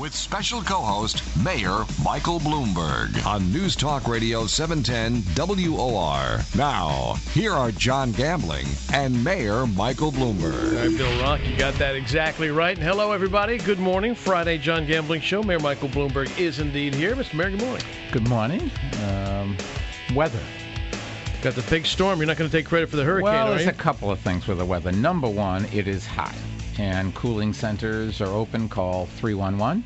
with special co-host Mayor Michael Bloomberg on News Talk Radio 710 WOR. Now, here are John Gambling and Mayor Michael Bloomberg. All right, Bill Rock, you got that exactly right. And hello, everybody. Good morning. Friday, John Gambling Show. Mayor Michael Bloomberg is indeed here. Mr. Mayor, good morning. Good morning. Weather. Got the big storm. You're not going to take credit for the hurricane, Well, are there's you? a couple of things with the weather. Number one, it is hot, and cooling centers are open. Call 311.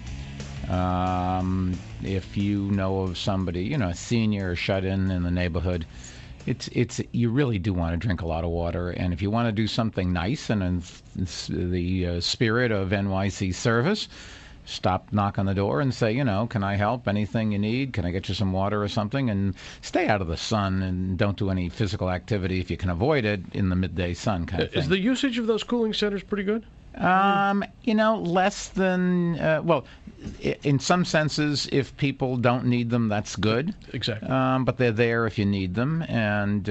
If you know of somebody, a senior or shut-in the neighborhood, you really do want to drink a lot of water. And if you want to do something nice and in the spirit of NYC service, stop, knock on the door, and say, can I help? Anything you need? Can I get you some water or something? And stay out of the sun and don't do any physical activity if you can avoid it in the midday sun kind of thing. Is the usage of those cooling centers pretty good? Less than, in some senses, if people don't need them, that's good. Exactly. But they're there if you need them. And,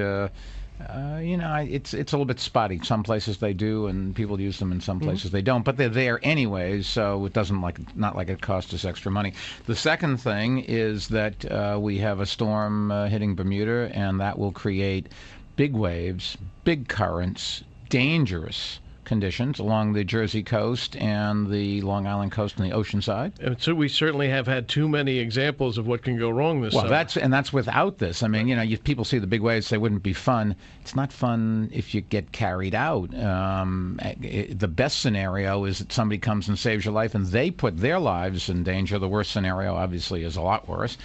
it's a little bit spotty. Some places they do, and people use them, in some places they don't. But they're there anyways, so it doesn't not like it costs us extra money. The second thing is that we have a storm hitting Bermuda, and that will create big waves, big currents, dangerous conditions along the Jersey coast and the Long Island coast and the ocean side. And so we certainly have had too many examples of what can go wrong this summer. That's without this. I mean, people see the big waves, they wouldn't be fun. It's not fun if you get carried out. The best scenario is that somebody comes and saves your life, and they put their lives in danger. The worst scenario, obviously, is a lot worse.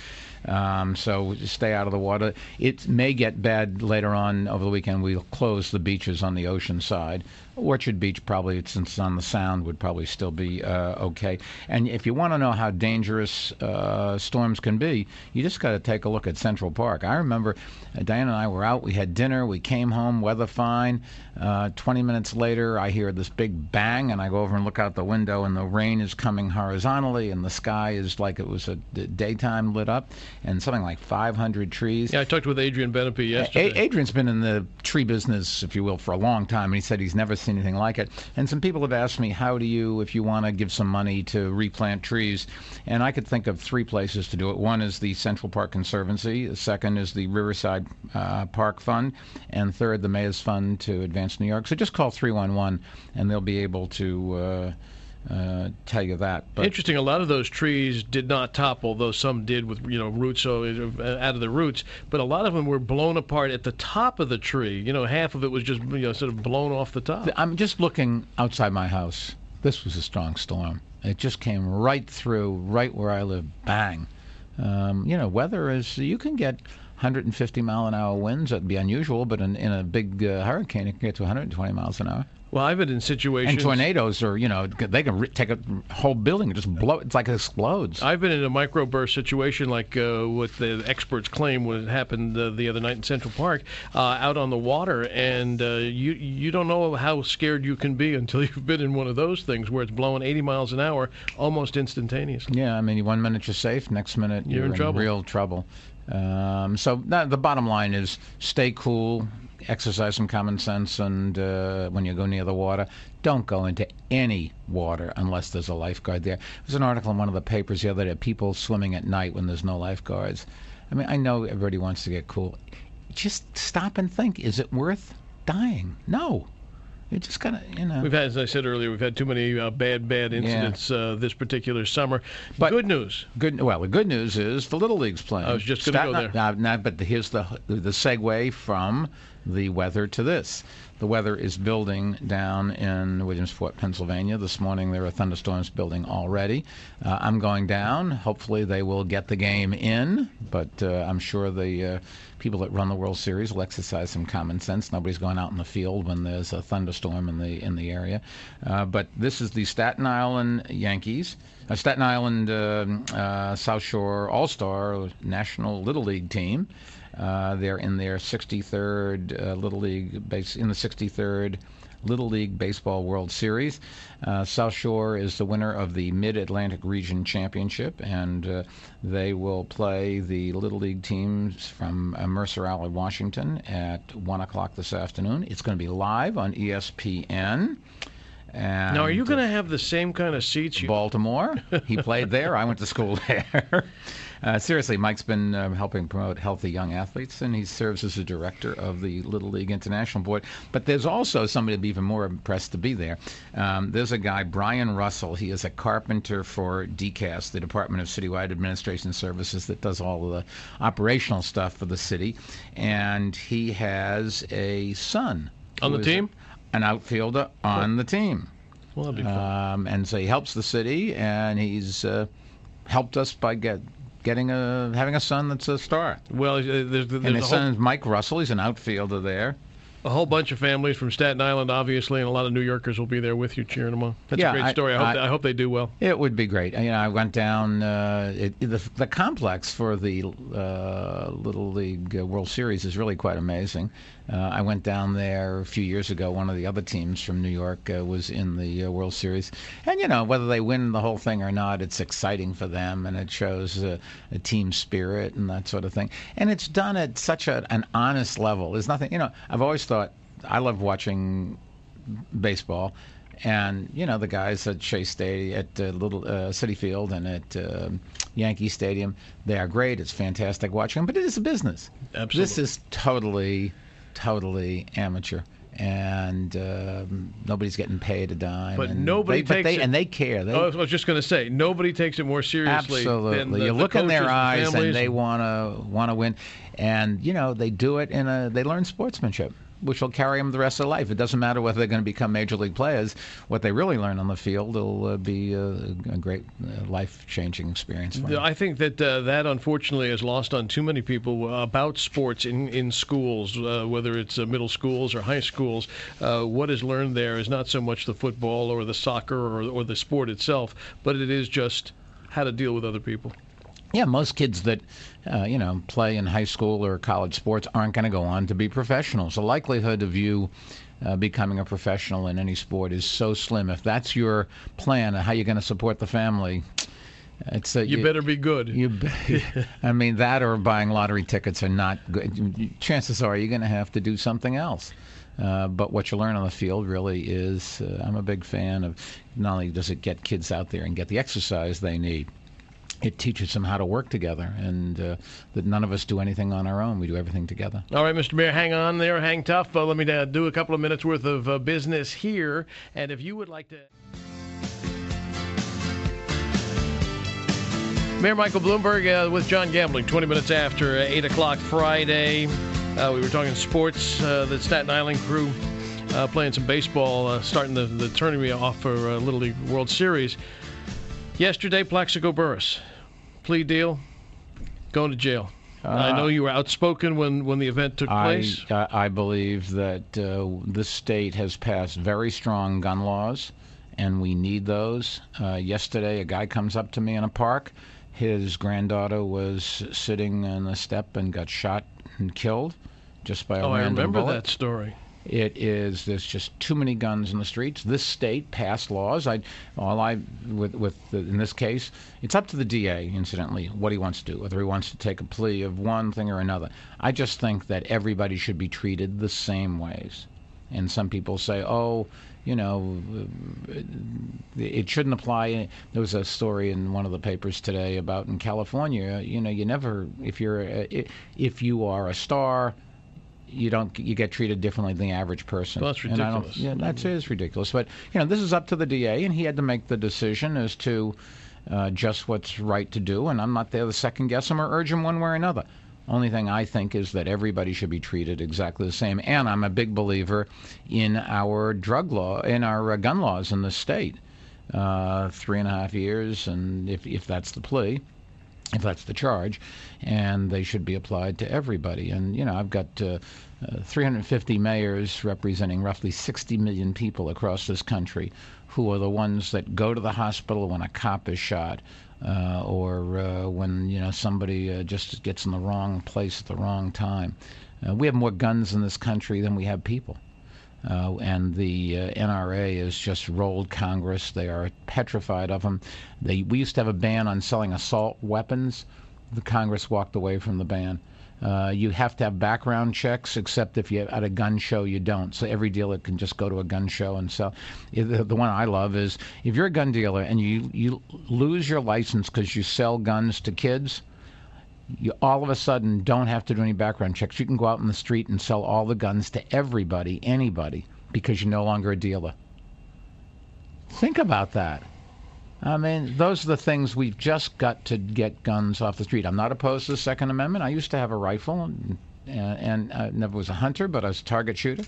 So stay out of the water. It may get bad later on over the weekend. We'll close the beaches on the ocean side. Orchard Beach, probably, since it's on the Sound, would probably still be okay. And if you want to know how dangerous storms can be, you just got to take a look at Central Park. I remember Diane and I were out. We had dinner. We came home, weather fine. 20 minutes later, I hear this big bang, and I go over and look out the window, and the rain is coming horizontally, and the sky is like it was a daytime lit up, and something like 500 trees. Yeah, I talked with Adrian Benepe yesterday. Adrian's been in the tree business, if you will, for a long time, and he said he's never seen anything like it. And some people have asked me, how do you, if you want to give some money to replant trees? And I could think of three places to do it. One is the Central Park Conservancy. The second is the Riverside Park Fund. And third, the Mayor's Fund to Advance New York. So just call 311, and they'll be able to tell you that. But interesting, a lot of those trees did not topple, though some did with roots out of the roots, but a lot of them were blown apart at the top of the tree. Half of it was just sort of blown off the top. I'm just looking outside my house. This was a strong storm. It just came right through, right where I live. Bang. Weather is, you can get 150 mile an hour winds. That'd be unusual, but in a big hurricane, it can get to 120 miles an hour. Well, I've been in situations... And tornadoes are, they can take a whole building and just blow it. It's like it explodes. I've been in a microburst situation like what the experts claim what happened the other night in Central Park, out on the water, and you don't know how scared you can be until you've been in one of those things where it's blowing 80 miles an hour almost instantaneously. Yeah, I mean, 1 minute you're safe, next minute you're in trouble. Real trouble. So the bottom line is stay cool, exercise some common sense, and when you go near the water, don't go into any water unless there's a lifeguard there. There's an article in one of the papers the other day, people swimming at night when there's no lifeguards. I mean, I know everybody wants to get cool. Just stop and think, is it worth dying? No. You just got to, We've had, as I said earlier, we've had too many bad incidents this particular summer. But good news. Well, the good news is the Little League's playing. I was just going to go there. But here's the segue from the weather to this. The weather is building down in Williamsport, Pennsylvania. This morning there are thunderstorms building already. I'm going down. Hopefully they will get the game in, but I'm sure the people that run the World Series will exercise some common sense. Nobody's going out in the field when there's a thunderstorm in the area. But this is the Staten Island Yankees. Staten Island South Shore All-Star National Little League team. They're in their 63rd Little League in the 63rd Little League Baseball World Series. South Shore is the winner of the Mid-Atlantic Region Championship, and they will play the Little League teams from Mercer Alley, Washington at 1 o'clock this afternoon. It's going to be live on ESPN. And Now, are you going to have the same kind of seats? Baltimore. He played there. I went to school there. Seriously, Mike's been helping promote healthy young athletes, and he serves as the director of the Little League International Board. But there's also somebody to be even more impressed to be there. There's a guy, Brian Russell. He is a carpenter for DCAS, the Department of Citywide Administration Services, that does all of the operational stuff for the city. And he has a son. On the team? An outfielder on the team. Well, that'd be fun. And so he helps the city, and he's helped us by having a son that's a star. Well, there's And his son is Mike Russell. He's an outfielder there. a whole bunch of families from Staten Island, obviously, and a lot of New Yorkers will be there with you cheering them on. That's a great story. I hope they do well. It would be great. I went down the complex for the Little League World Series is really quite amazing. I went down there a few years ago. One of the other teams from New York was in the World Series. And, whether they win the whole thing or not, it's exciting for them, and it shows a team spirit and that sort of thing. And it's done at such an honest level. There's nothing, I've always thought I love watching baseball. And, the guys at Shea Stadium, at Little Citi Field and at Yankee Stadium, they are great. It's fantastic watching them, but it is a business. Absolutely. This is totally amateur, and nobody's getting paid a dime. But and nobody takes it. And they care. I was just going to say, nobody takes it more seriously. Absolutely. Than you look in their eyes, and and they want to win. And they do it they learn sportsmanship, which will carry them the rest of their life. It doesn't matter whether they're going to become major league players. What they really learn on the field will be a great life-changing experience for them. I think that unfortunately is lost on too many people about sports in schools, whether it's middle schools or high schools. What is learned there is not so much the football or the soccer or the sport itself, but it is just how to deal with other people. Yeah, most kids that, play in high school or college sports aren't going to go on to be professionals. The likelihood of you becoming a professional in any sport is so slim. If that's your plan of how you're going to support the family, it's you better be good. I mean, that or buying lottery tickets are not good. Chances are you're going to have to do something else. But what you learn on the field really is, I'm a big fan of, not only does it get kids out there and get the exercise they need, it teaches them how to work together, and that none of us do anything on our own. We do everything together. All right, Mr. Mayor, hang on there, hang tough. Let me do a couple of minutes worth of business here, and if you would like to... Mayor Michael Bloomberg with John Gambling, 20 minutes after 8 o'clock Friday. We were talking sports, the Staten Island crew playing some baseball, starting the tournament off for Little League World Series. Yesterday, Plaxico Burress, plea deal, going to jail. I know you were outspoken when the event took place. I believe that this state has passed very strong gun laws, and we need those. Yesterday, a guy comes up to me in a park. His granddaughter was sitting on the step and got shot and killed just by a random bullet. I remember that story. There's just too many guns in the streets. This state passed laws. In this case, it's up to the DA, incidentally, what he wants to do, whether he wants to take a plea of one thing or another. I just think that everybody should be treated the same ways. And some people say, it shouldn't apply. There was a story in one of the papers today about in California, you never, if you are a star, you get treated differently than the average person. Well, that's ridiculous. That is ridiculous. But this is up to the DA, and he had to make the decision as to just what's right to do. And I'm not there to second guess him or urge him one way or another. Only thing I think is that everybody should be treated exactly the same. And I'm a big believer in our drug law, in our gun laws in the state. 3.5 years, and if that's the plea. If that's the charge, and they should be applied to everybody. And, I've got 350 mayors representing roughly 60 million people across this country who are the ones that go to the hospital when a cop is shot or when, somebody just gets in the wrong place at the wrong time. We have more guns in this country than we have people. And the NRA has just rolled Congress. They are petrified of them. We used to have a ban on selling assault weapons. The Congress walked away from the ban. You have to have background checks, except if you're at a gun show, you don't. So every dealer can just go to a gun show and sell. The one I love is if you're a gun dealer and you lose your license because you sell guns to kids, you all of a sudden don't have to do any background checks. You can go out in the street and sell all the guns to everybody, anybody, because you're no longer a dealer. Think about that. I mean, those are the things we've just got to get guns off the street. I'm not opposed to the Second Amendment. I used to have a rifle, and I never was a hunter, but I was a target shooter.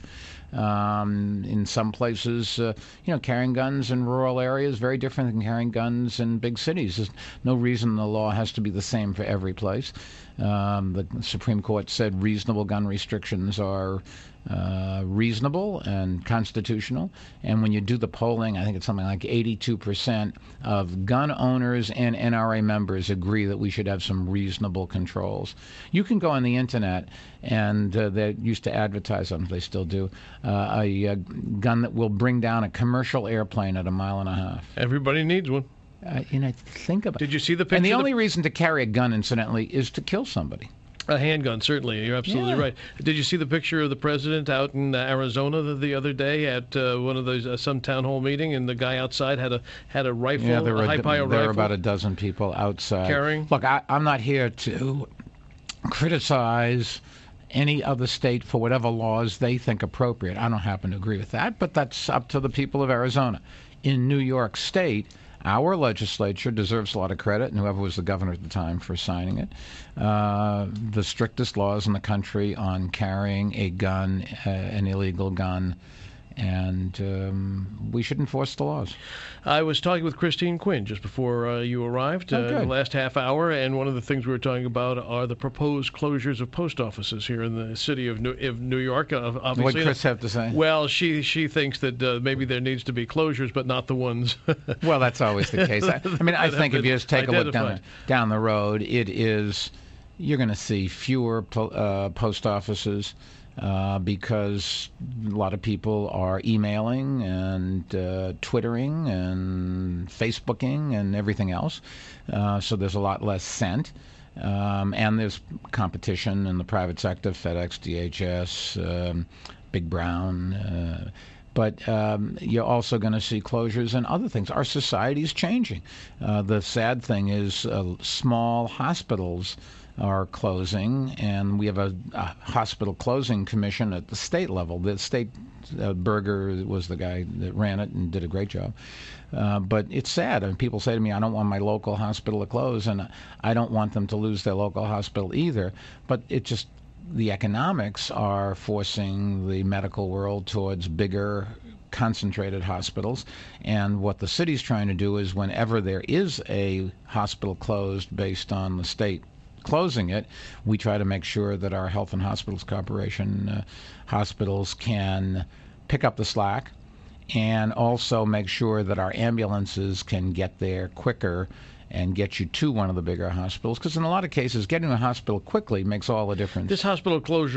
In some places, carrying guns in rural areas is very different than carrying guns in big cities. There's no reason the law has to be the same for every place. The Supreme Court said reasonable gun restrictions are reasonable and constitutional. And when you do the polling, I think it's something like 82% of gun owners and NRA members agree that we should have some reasonable controls. You can go on the internet, and they used to advertise them, they still do, a gun that will bring down a commercial airplane at 1.5 miles. Everybody needs one. Think about it. Did you see the picture? And the only reason to carry a gun, incidentally, is to kill somebody. A handgun, certainly. You're absolutely right. Did you see the picture of the president out in Arizona the other day at one of those some town hall meeting, and the guy outside had a rifle, a high-power rifle? There were about a dozen people outside carrying. Look, I'm not here to criticize any other state for whatever laws they think appropriate. I don't happen to agree with that, but that's up to the people of Arizona. In New York State, our legislature deserves a lot of credit, and whoever was the governor at the time for signing it. The strictest laws in the country on carrying a gun, an illegal gun, and we should enforce the laws. I was talking with Christine Quinn just before you arrived in the last half hour, and one of the things we were talking about are the proposed closures of post offices here in the city of New York. Obviously, what did Chris have to say? Well, she thinks that maybe there needs to be closures, but not the ones. Well, that's always the case. I think if you just take a look down the road, you're going to see fewer post offices. Because a lot of people are emailing and Twittering and Facebooking and everything else. So there's a lot less sent. And there's competition in the private sector, FedEx, DHS, Big Brown. But you're also going to see closures and other things. Our society is changing. The sad thing is small hospitals are closing, and we have a hospital closing commission at the state level. The state, Berger was the guy that ran it and did a great job. But it's sad. I mean, people say to me, I don't want my local hospital to close, and I don't want them to lose their local hospital either. But the economics are forcing the medical world towards bigger, concentrated hospitals. And what the city's trying to do is whenever there is a hospital closed based on the state closing it, we try to make sure that our Health and Hospitals Corporation hospitals can pick up the slack, and also make sure that our ambulances can get there quicker and get you to one of the bigger hospitals, because in a lot of cases, getting to a hospital quickly makes all the difference. These hospital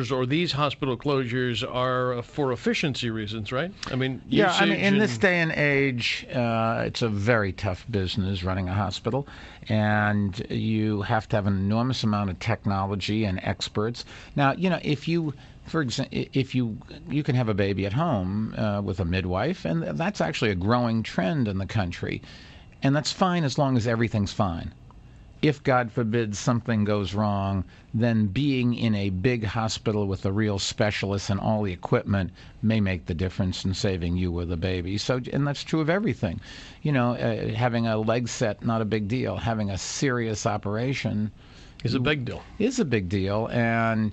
closures are for efficiency reasons, right? I mean, in this day and age, it's a very tough business running a hospital, and you have to have an enormous amount of technology and experts. Now, for example, if you can have a baby at home with a midwife, and that's actually a growing trend in the country. And that's fine as long as everything's fine. If, God forbid, something goes wrong, then being in a big hospital with a real specialist and all the equipment may make the difference in saving you or the baby. And that's true of everything. Having a leg set, not a big deal. Having a serious operation is a big deal. Is a big deal. And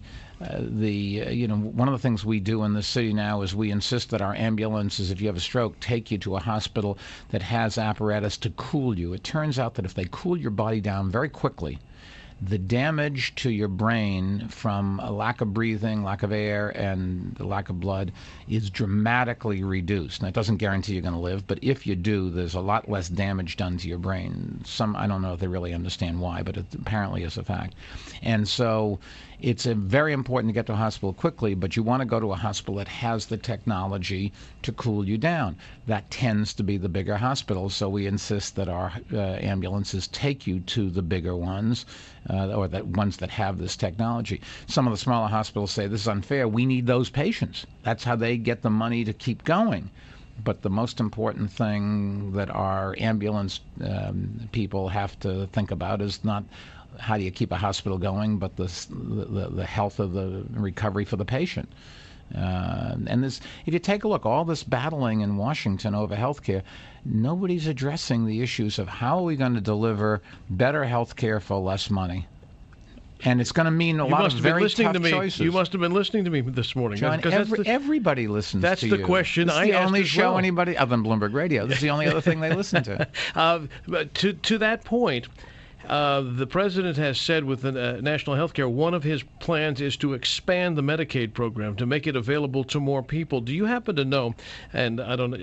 one of the things we do in the city now is we insist that our ambulances, if you have a stroke, take you to a hospital that has apparatus to cool you. It turns out that if they cool your body down very quickly, the damage to your brain from a lack of breathing, lack of air, and the lack of blood is dramatically reduced. Now, it doesn't guarantee you're going to live, but if you do, there's a lot less damage done to your brain. I don't know if they really understand why, but it apparently is a fact. And so it's very important to get to a hospital quickly, but you want to go to a hospital that has the technology to cool you down. That tends to be the bigger hospitals, so we insist that our ambulances take you to the bigger ones. or the ones that have this technology. Some of the smaller hospitals say this is unfair. We need those patients. That's how they get the money to keep going. But the most important thing that our ambulance people have to think about is not how do you keep a hospital going, but the health of the recovery for the patient. And this, if you take a look, all this battling in Washington over health care, nobody's addressing the issues of how are we going to deliver better health care for less money. And it's going to mean a lot of very tough choices. You must have been listening to me this morning. John, everybody listens to you. That's the question I asked as well. It's the only show anybody, other than Bloomberg Radio, this is the only other thing they listen to. To that point, the president has said with the national health care, one of his plans is to expand the Medicaid program to make it available to more people. Do you happen to know, and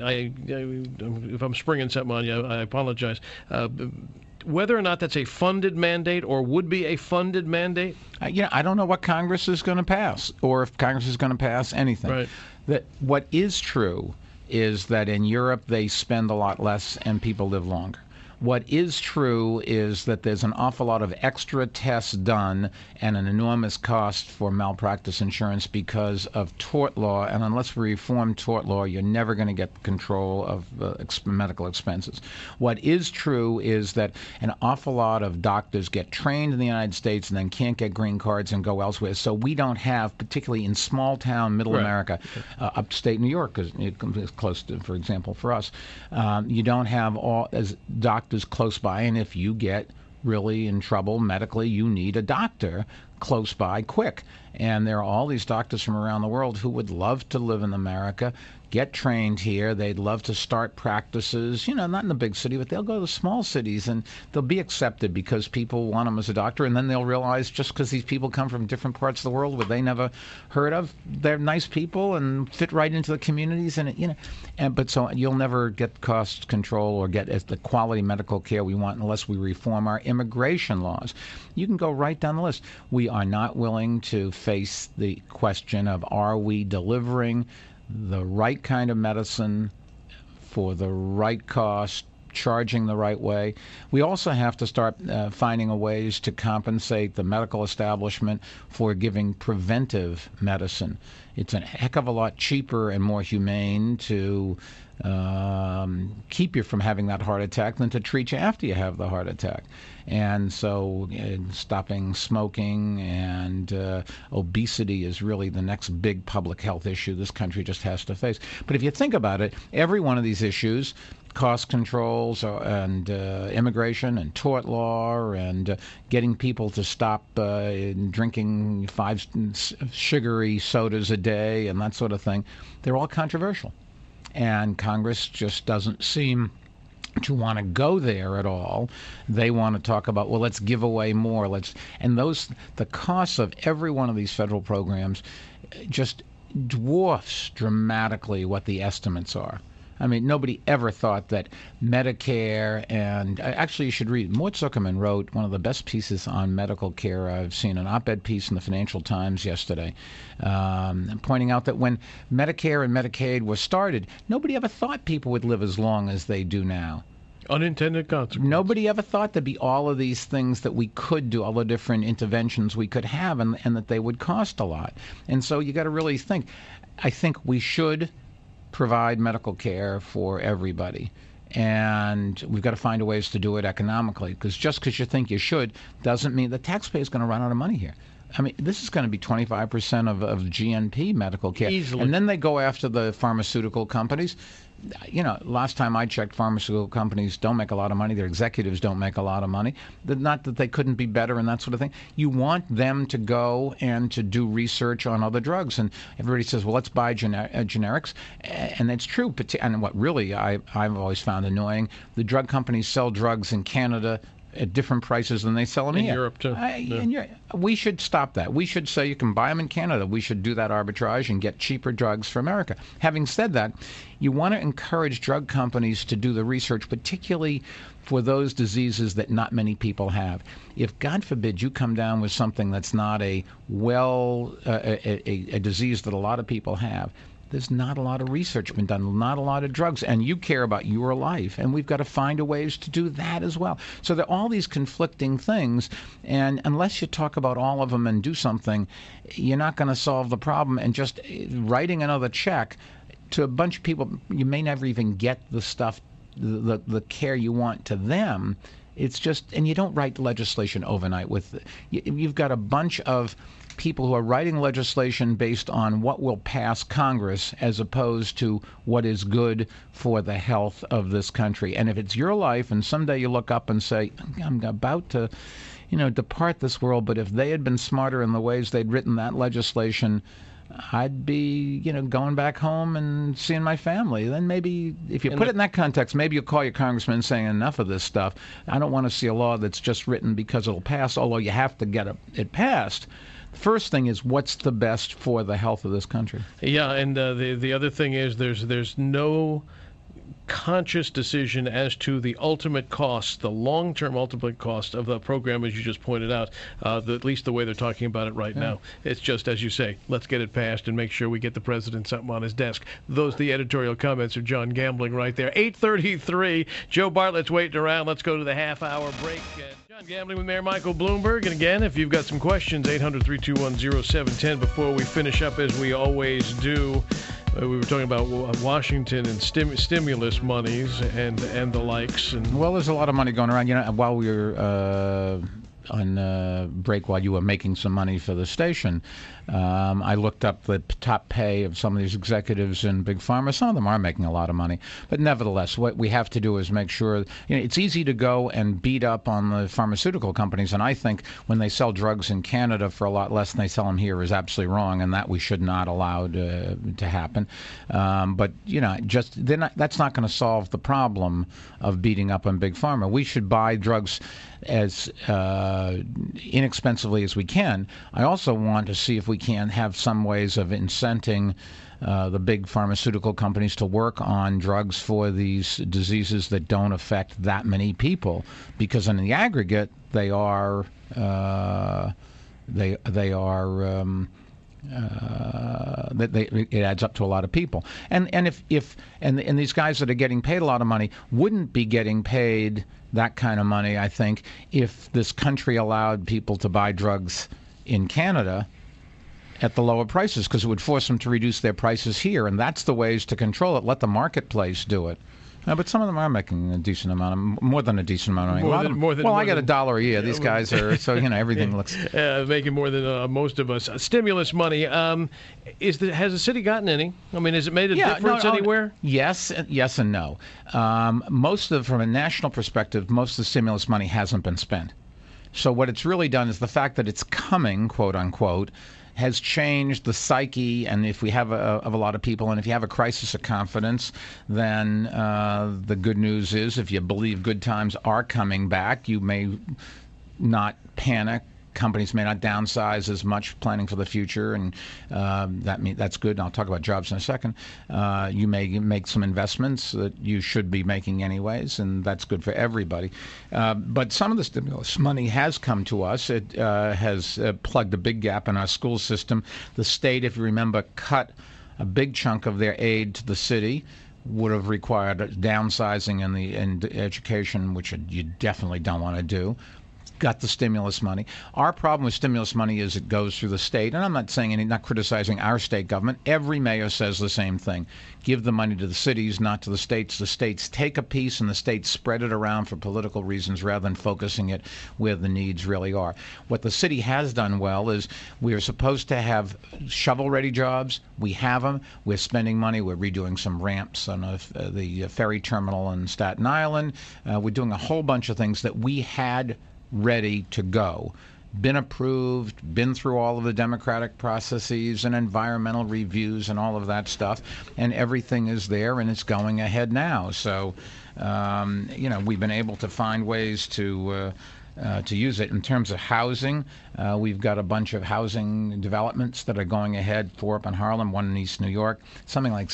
if I'm springing something on you, I apologize, whether or not that's a funded mandate or would be a funded mandate? I don't know what Congress is going to pass, or if Congress is going to pass anything. Right. That what is true is that in Europe they spend a lot less and people live longer. What is true is that there's an awful lot of extra tests done and an enormous cost for malpractice insurance because of tort law. And unless we reform tort law, you're never going to get control of medical expenses. What is true is that an awful lot of doctors get trained in the United States and then can't get green cards and go elsewhere. So we don't have, particularly in small town middle America, upstate New York, because it's close to, for example, for us, you don't have all as doctors close by, and if you get really in trouble medically, you need a doctor close by quick. And there are all these doctors from around the world who would love to live in America, get trained here. They'd love to start practices, not in the big city, but they'll go to small cities and they'll be accepted because people want them as a doctor. And then they'll realize just because these people come from different parts of the world where they never heard of, they're nice people and fit right into the communities. But so you'll never get cost control or get the quality medical care we want unless we reform our immigration laws. You can go right down the list. We are not willing to face the question of, are we delivering the right kind of medicine for the right cost, charging the right way. We also have to start finding ways to compensate the medical establishment for giving preventive medicine. It's a heck of a lot cheaper and more humane to keep you from having that heart attack than to treat you after you have the heart attack. And so stopping smoking and obesity is really the next big public health issue this country just has to face. But if you think about it, every one of these issues, cost controls and immigration and tort law and getting people to stop drinking 5 sugary sodas a day and that sort of thing, they're all controversial. And Congress just doesn't seem to want to go there at all. They want to talk about, well, let's give away more. The costs of every one of these federal programs just dwarfs dramatically what the estimates are. I mean, nobody ever thought that Medicare and actually you should read. Mort Zuckerman wrote one of the best pieces on medical care I've seen, an op-ed piece in the Financial Times yesterday, pointing out that when Medicare and Medicaid were started, nobody ever thought people would live as long as they do now. Unintended consequences. Nobody ever thought there'd be all of these things that we could do, all the different interventions we could have, and that they would cost a lot. And so you got to really think. I think we should provide medical care for everybody. And we've got to find ways to do it economically, because just because you think you should doesn't mean the taxpayer is going to run out of money here. I mean, this is going to be 25% of GNP medical care. Easily. And then they go after the pharmaceutical companies. Last time I checked, pharmaceutical companies don't make a lot of money. Their executives don't make a lot of money. Not that they couldn't be better and that sort of thing. You want them to go and to do research on other drugs. And everybody says, well, let's buy generics. And it's true. And what really I've always found annoying, the drug companies sell drugs in Canada at different prices than they sell them here. In Europe, too. We should stop that. We should say you can buy them in Canada. We should do that arbitrage and get cheaper drugs for America. Having said that, you want to encourage drug companies to do the research, particularly for those diseases that not many people have. If, God forbid, you come down with something that's not a disease that a lot of people have, there's not a lot of research been done, not a lot of drugs, and you care about your life, and we've got to find a ways to do that as well. So there are all these conflicting things, and unless you talk about all of them and do something, you're not going to solve the problem. And just writing another check to a bunch of people, you may never even get the stuff, the care you want to them. It's just, and you don't write legislation overnight. You've got a bunch of people who are writing legislation based on what will pass Congress as opposed to what is good for the health of this country. And if it's your life and someday you look up and say, I'm about to, depart this world, but if they had been smarter in the ways they'd written that legislation, I'd be, going back home and seeing my family. Then maybe, if you put it in that context, maybe you'll call your congressman saying enough of this stuff. I don't want to see a law that's just written because it'll pass, although you have to get it passed. First thing is, what's the best for the health of this country? Yeah, and the other thing is there's no conscious decision as to the ultimate cost, the long-term ultimate cost of the program, as you just pointed out, at least the way they're talking about it right now. It's just, as you say, let's get it passed and make sure we get the president something on his desk. Those are the editorial comments of John Gambling right there. 8:33, Joe Bartlett's waiting around. Let's go to the half-hour break. John Gambling with Mayor Michael Bloomberg. And again, if you've got some questions, 800-321-0710. Before we finish up, as we always do, we were talking about Washington and stimulus monies and the likes. And well, there's a lot of money going around. While we were on break, while you were making some money for the station, I looked up the top pay of some of these executives in Big Pharma. Some of them are making a lot of money. But nevertheless, what we have to do is make sure, it's easy to go and beat up on the pharmaceutical companies. And I think when they sell drugs in Canada for a lot less than they sell them here is absolutely wrong, and that we should not allow to happen. But, that's not going to solve the problem of beating up on Big Pharma. We should buy drugs as inexpensively as we can. I also want to see if we can have some ways of incenting the big pharmaceutical companies to work on drugs for these diseases that don't affect that many people, because in the aggregate they are it adds up to a lot of people. And if these guys that are getting paid a lot of money wouldn't be getting paid that kind of money, I think, if this country allowed people to buy drugs in Canada at the lower prices, because it would force them to reduce their prices here. And that's the ways to control it. Let the marketplace do it. But some of them are making a decent amount, more than a decent amount of money. I get $1 a year. These guys are, so everything looks making more than most of us. Stimulus money. Has the city gotten any? I mean, has it made a difference anywhere? Yes, and no. From a national perspective, most of the stimulus money hasn't been spent. So what it's really done is the fact that it's coming, quote unquote, has changed the psyche. And if we have of a lot of people, and if you have a crisis of confidence, then the good news is, if you believe good times are coming back, you may not panic. Companies may not downsize as much, planning for the future, and that's good. And I'll talk about jobs in a second. You may make some investments that you should be making anyways, and that's good for everybody. But some of the stimulus money has come to us. It has plugged a big gap in our school system. The state, if you remember, cut a big chunk of their aid to the city. Would have required downsizing in education, which you definitely don't want to do. Got the stimulus money. Our problem with stimulus money is it goes through the state, and I'm not criticizing our state government. Every mayor says the same thing. Give the money to the cities, not to the states. The states take a piece, and the states spread it around for political reasons rather than focusing it where the needs really are. What the city has done well is we are supposed to have shovel-ready jobs. We have them. We're spending money. We're redoing some ramps on the ferry terminal in Staten Island. We're doing a whole bunch of things that we had ready to go, been approved, been through all of the democratic processes and environmental reviews and all of that stuff, and everything is there and it's going ahead now. So, we've been able to find ways to use it. In terms of housing, we've got a bunch of housing developments that are going ahead, 4 up in Harlem, 1 in East New York, something like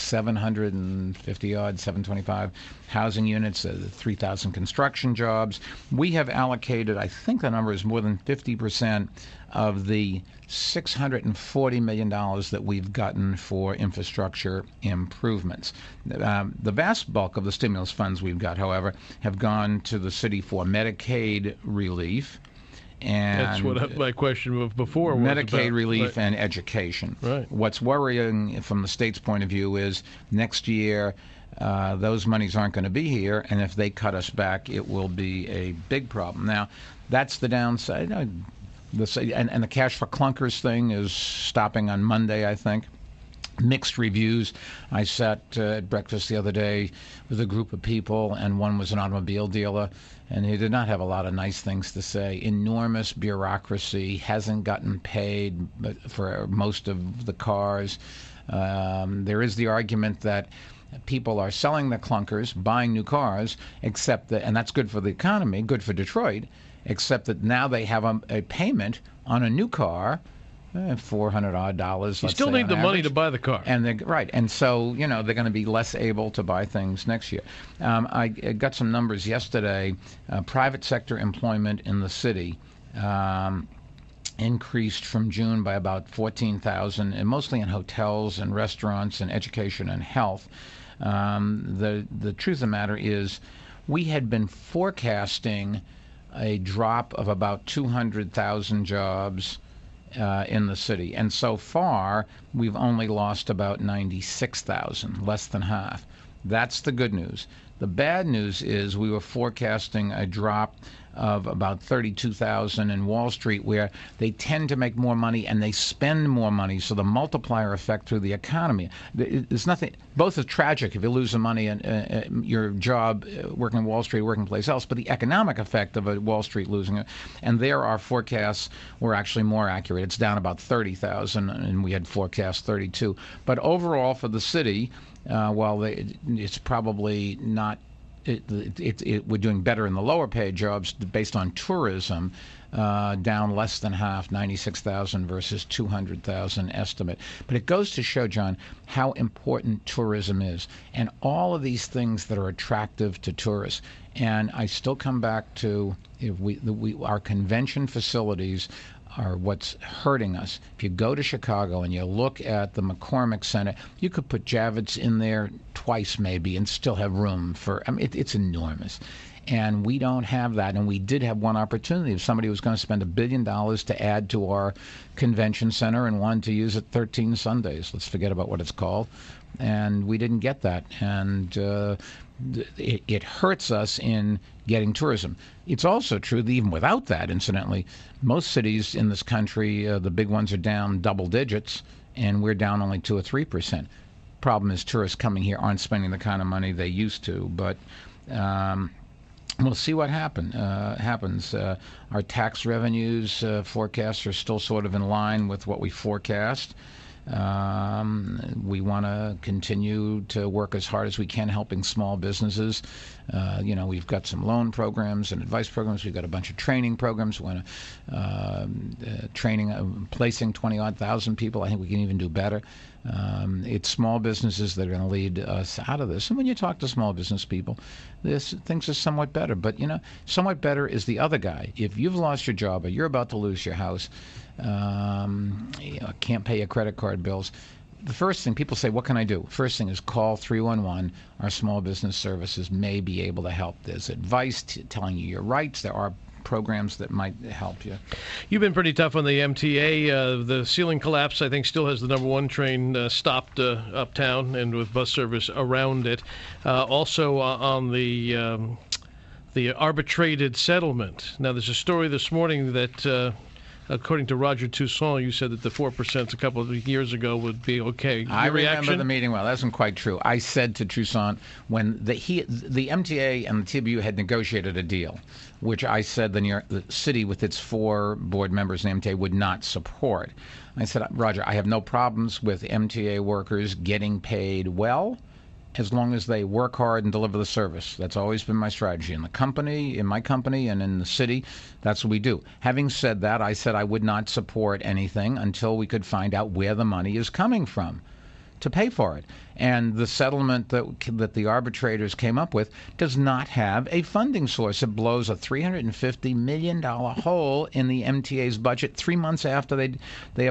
725 housing units, 3,000 construction jobs. We have allocated, I think the number is more than 50% of the $640 million that we've gotten for infrastructure improvements. The vast bulk of the stimulus funds we've got, however, have gone to the city for Medicaid relief. And that's what my question of before was Medicaid about. relief Right. and education. Right. What's worrying from the state's point of view is next year those monies aren't going to be here, and if they cut us back, it will be a big problem. Now, that's the downside. And the cash for clunkers thing is stopping on Monday, I think. Mixed reviews. I sat at breakfast the other day with a group of people, and one was an automobile dealer, and he did not have a lot of nice things to say. Enormous bureaucracy, hasn't gotten paid for most of the cars. There is the argument that people are selling the clunkers, buying new cars, except that, and that's good for the economy, good for Detroit, except that now they have a payment on a new car, $400-odd. You still need the money to buy the car. And right, and so they're going to be less able to buy things next year. I got some numbers yesterday. Private sector employment in the city increased from June by about 14,000, and mostly in hotels and restaurants and education and health. The truth of the matter is, we had been forecasting a drop of about 200,000 jobs in the city. And so far, we've only lost about 96,000, less than half. That's the good news. The bad news is we were forecasting a drop of about 32,000 in Wall Street, where they tend to make more money and they spend more money, so the multiplier effect through the economy. There's nothing. Both is tragic if you lose the money and your job working in Wall Street, working place else, but the economic effect of a Wall Street losing it. And there, our forecasts were actually more accurate. It's down about 30,000, and we had forecast 32. But overall, for the city, while it's probably not. We're doing better in the lower paid jobs based on tourism, down less than half, 96,000 versus 200,000 estimate. But it goes to show, John, how important tourism is, and all of these things that are attractive to tourists. And I still come back to our convention facilities are what's hurting us. If you go to Chicago and you look at the McCormick Center, you could put Javits in there twice maybe and still have room for, it's enormous. And we don't have that. And we did have one opportunity. If somebody was going to spend $1 billion to add to our convention center and wanted to use it 13 Sundays, let's forget about what it's called. And we didn't get that. And it hurts us in getting tourism. It's also true that even without that, incidentally, most cities in this country, the big ones are down double digits, and we're down only 2 or 3%. Problem is, tourists coming here aren't spending the kind of money they used to. But we'll see what happens. Our tax revenues forecasts are still sort of in line with what we forecast. We want to continue to work as hard as we can helping small businesses. We've got some loan programs and advice programs. We've got a bunch of training programs. We want to placing 20-odd thousand people. I think we can even do better. It's small businesses that are going to lead us out of this. And when you talk to small business people, things are somewhat better. But, somewhat better is the other guy. If you've lost your job or you're about to lose your house, can't pay your credit card bills, the first thing people say, what can I do? First thing is call 311. Our small business services may be able to help. There's advice telling you your rights. There are programs that might help you. You've been pretty tough on the MTA. The ceiling collapse, I think, still has the number 1 train stopped uptown and with bus service around it. Also on the arbitrated settlement. Now, there's a story this morning that according to Roger Toussaint, you said that the 4% a couple of years ago would be okay. Your I remember reaction? the meeting well. That wasn't quite true. I said to Toussaint, when the MTA and the TBU had negotiated a deal, which I said the city with its 4 board members in the MTA would not support. I said, Roger, I have no problems with MTA workers getting paid well, as long as they work hard and deliver the service. That's always been my strategy. In my company, and in the city, that's what we do. Having said that, I said I would not support anything until we could find out where the money is coming from. to pay for it. And the settlement that the arbitrators came up with does not have a funding source. It blows a $350 million hole in the MTA's budget 3 months after they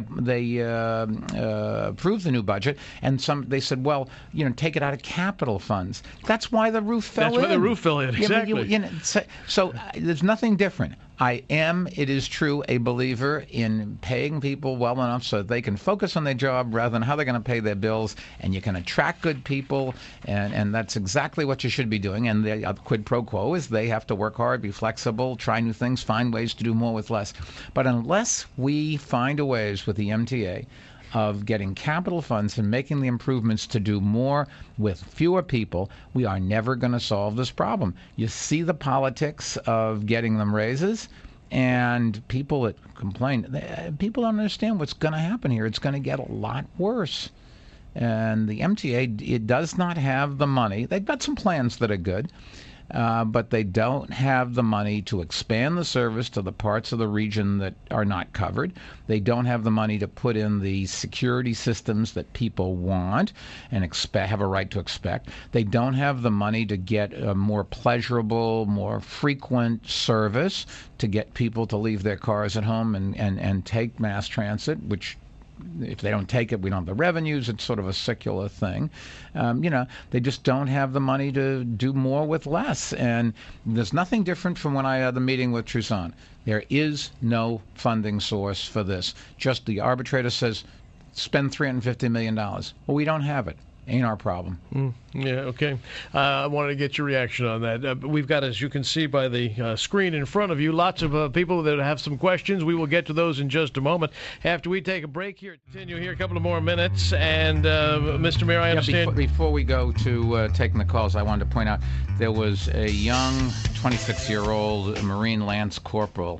approved the new budget. And they said, well, take it out of capital funds. That's why the roof fell in. That's why the roof fell in, exactly. So there's nothing different. I am, it is true, a believer in paying people well enough so that they can focus on their job rather than how they're going to pay their bills, and you can attract good people, and that's exactly what you should be doing. And the quid pro quo is they have to work hard, be flexible, try new things, find ways to do more with less. But unless we find a ways with the MTA of getting capital funds and making the improvements to do more with fewer people, we are never going to solve this problem. You see the politics of getting them raises, and people that complain, people don't understand what's going to happen here. It's going to get a lot worse. And the MTA, it does not have the money. They've got some plans that are good, but they don't have the money to expand the service to the parts of the region that are not covered. They don't have the money to put in the security systems that people want and have a right to expect. They don't have the money to get a more pleasurable, more frequent service to get people to leave their cars at home and take mass transit, which if they don't take it, we don't have the revenues. It's sort of a secular thing. They just don't have the money to do more with less. And there's nothing different from when I had the meeting with Truson. There is no funding source for this. Just the arbitrator says, spend $350 million. Well, we don't have it. Ain't our problem. Yeah, okay. I wanted to get your reaction on that. We've got, as you can see by the screen in front of you, lots of people that have some questions. We will get to those in just a moment. After we take a break here, continue here a couple of more minutes. And, Mr. Mayor, I understand... Before we go to taking the calls, I wanted to point out there was a young 26-year-old Marine Lance Corporal,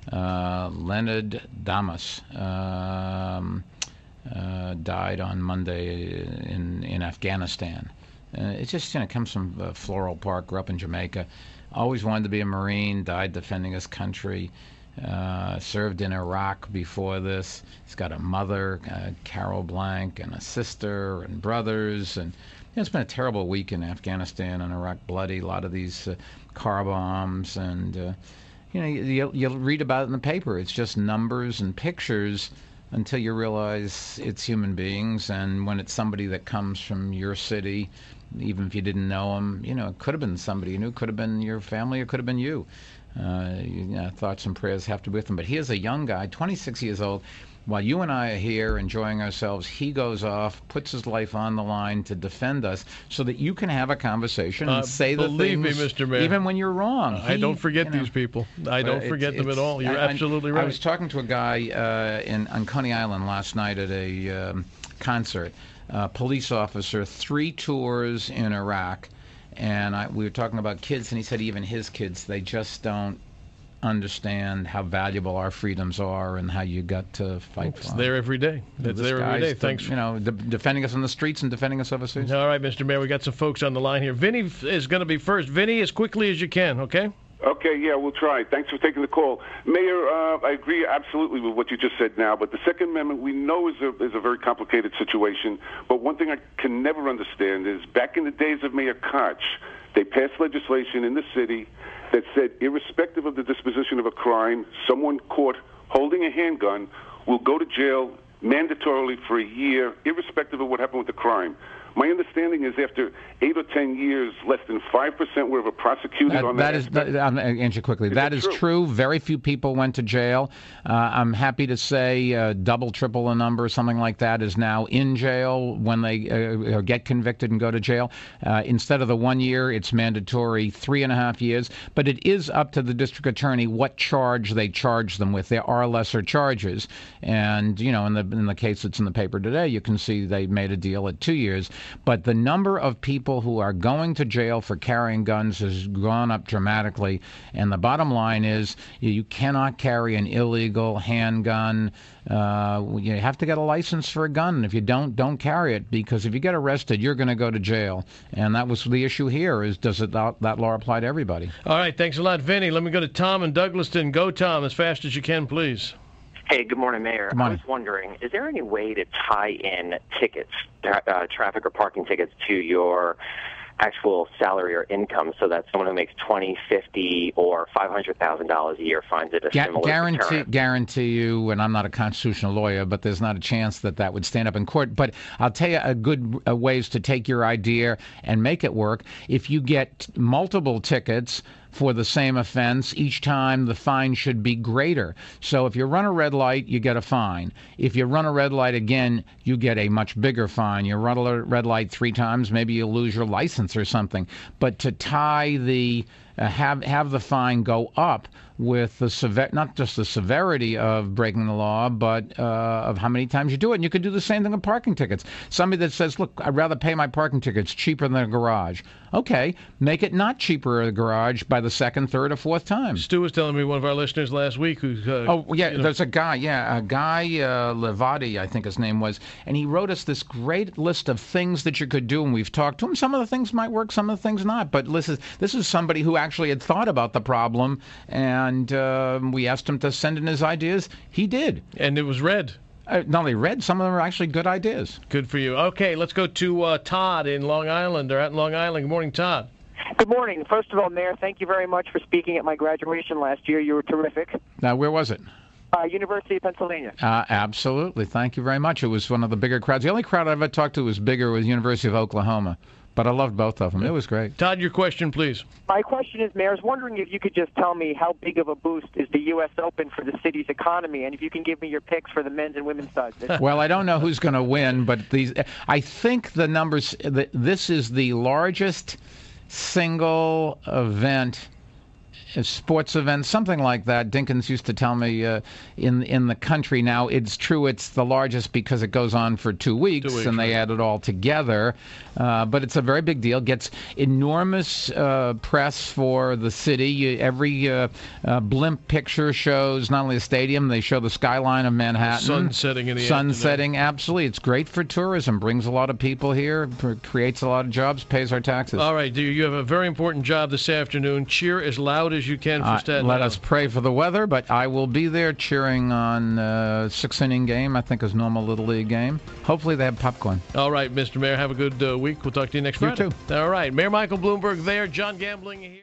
Leonard Damas, died on Monday in Afghanistan. It just comes from Floral Park, grew up in Jamaica, always wanted to be a Marine, died defending his country, served in Iraq before this. He's got a mother, Carol Blank, and a sister and brothers, and it's been a terrible week in Afghanistan and Iraq, bloody, a lot of these car bombs, and you'll read about it in the paper. It's just numbers and pictures until you realize it's human beings, and when it's somebody that comes from your city, even if you didn't know them, it could have been somebody you knew, could have been your family, or could have been you. Thoughts and prayers have to be with him. But here's a young guy, 26 years old. While you and I are here enjoying ourselves, he goes off, puts his life on the line to defend us so that you can have a conversation and say the things, believe me, Mr. Mayor, even when you're wrong. I don't forget these people. I don't forget them at all. You're absolutely right. I was talking to a guy on Coney Island last night at a concert, police officer, 3 tours in Iraq, and we were talking about kids, and he said even his kids, they just don't understand how valuable our freedoms are and how you got to fight for them. It's there every day. It's there every day. Thanks. Defending us on the streets and defending us overseas. All right, Mr. Mayor, we got some folks on the line here. Vinny is going to be first. Vinny, as quickly as you can, okay? Okay, yeah, we'll try. Thanks for taking the call. Mayor, I agree absolutely with what you just said now, but the Second Amendment we know is a very complicated situation, but one thing I can never understand is back in the days of Mayor Koch, they passed legislation in the city that said irrespective of the disposition of a crime, someone caught holding a handgun will go to jail mandatorily for a year, irrespective of what happened with the crime. My understanding is after 8 or 10 years, less than 5% were ever prosecuted on that. I'll answer quickly. That is true. Very few people went to jail. I'm happy to say double, triple the number, something like that, is now in jail when they get convicted and go to jail. Instead of the 1 year, it's mandatory 3.5 years. But it is up to the district attorney what charge they charge them with. There are lesser charges. And, in the case that's in the paper today, you can see they made a deal at 2 years. But the number of people who are going to jail for carrying guns has gone up dramatically. And the bottom line is you cannot carry an illegal handgun. You have to get a license for a gun. If you don't carry it, because if you get arrested, you're going to go to jail. And that was the issue here, is does that law apply to everybody? All right, thanks a lot, Vinny. Let me go to Tom in Douglaston. Go, Tom, as fast as you can, please. Hey, good morning, Mayor. Good morning. I was wondering, is there any way to tie in tickets, traffic or parking tickets, to your actual salary or income so that someone who makes $20,000, $50,000, or $500,000 a year finds it a similar deterrent? Guarantee you, and I'm not a constitutional lawyer, but there's not a chance that would stand up in court. But I'll tell you a good ways to take your idea and make it work. If you get multiple tickets for the same offense, each time the fine should be greater. So if you run a red light, you get a fine. If you run a red light again, you get a much bigger fine. You run a red light 3 times, maybe you lose your license or something. But to tie the have the fine go up with the not just the severity of breaking the law, but of how many times you do it. And you could do the same thing with parking tickets. Somebody that says, look, I'd rather pay my parking tickets cheaper than a garage. Okay, make it not cheaper at a garage by the 2nd, 3rd, or 4th time. Stu was telling me, one of our listeners last week, who... there's a guy, Levati, I think his name was, and he wrote us this great list of things that you could do, and we've talked to him. Some of the things might work, some of the things not. But listen, this is somebody who actually had thought about the problem, and we asked him to send in his ideas. He did. And it was read. Not only read, some of them are actually good ideas. Good for you. Okay, let's go to Todd in Long Island, or out in Long Island. Good morning, Todd. Good morning. First of all, Mayor, thank you very much for speaking at my graduation last year. You were terrific. Now, where was it? University of Pennsylvania. Absolutely. Thank you very much. It was one of the bigger crowds. The only crowd I ever talked to was bigger was University of Oklahoma. But I loved both of them. It was great. Todd, your question, please. My question is, Mayor, I was wondering if you could just tell me how big of a boost is the U.S. Open for the city's economy, and if you can give me your picks for the men's and women's sides. Well, I don't know who's going to win, but I think the numbers, this is the largest single event, a sports event, something like that. Dinkins used to tell me in the country. Now, it's true it's the largest because it goes on for 2 weeks, and they add it all together. But it's a very big deal. Gets enormous press for the city. Every blimp picture shows not only the stadium, they show the skyline of Manhattan. Sun setting in the Sunsetting, absolutely. It's great for tourism. Brings a lot of people here, creates a lot of jobs, pays our taxes. All right, you have a very important job this afternoon. Cheer as loud as you can for Staten Island. Let us pray for the weather, but I will be there cheering on 6-inning game, I think is normal Little League game. Hopefully they have popcorn. All right, Mr. Mayor, have a good week. We'll talk to you next Friday. You too. All right, Mayor Michael Bloomberg there, John Gambling here.